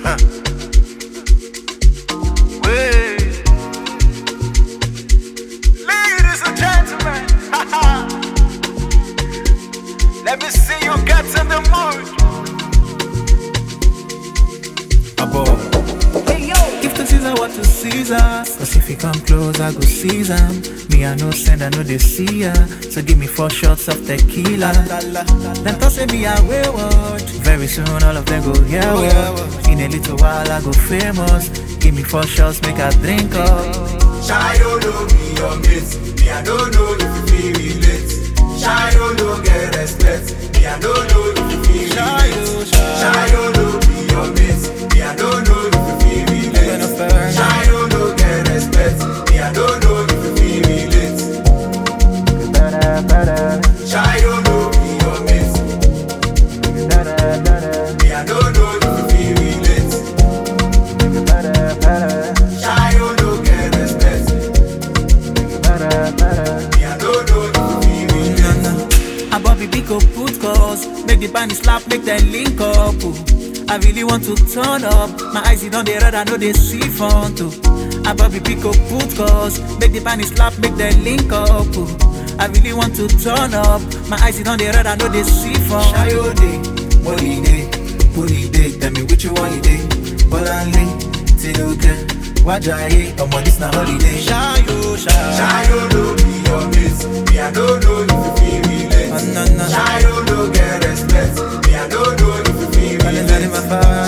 Wait. Ladies and gentlemen, let me see you get in the mood. Give to Caesar what to Caesar. Cause if you come close, I go seize 'em. Me, I no send, I no they see ya. So give me 4 shots of tequila. Then toss me a wayward. Very soon, all of them go hear word. In a little while, I go famous. Give me 4 shots, make a drink up. Shy, you know me, your mates. Me, I don't know if you feel relate. Shy, you know get respect. Me, I don't know if you feel relate. Shy, you know me, your mates. Me, I don't know if you feel relate. Shy, you know get respect. Me, I don't know if you feel relate. Shy, you know me, your mates. Me, I don't know if you feel relate. Shy, you know get respect. Me, I don't know if you feel relate. I Bobby Pico put cause. Make the band slap, make them link up. Oh. I really want to turn up. My eyes on the red, I know they see front too. I Bobby Pico put cause. Make the band slap, make them link up. Oh. I really want to turn up. My eyes on the red, I know they see front. Shy your day, holiday, holiday. Tell me which one you day. Bolanle, Tinuke, Wajaye, come on, this na holiday. Shy yo, shy. Shy, you know me, your mates. Me, I don't know if you feel relate. Shy, you know get respect. Me, I don't know if you feel relate. My fire.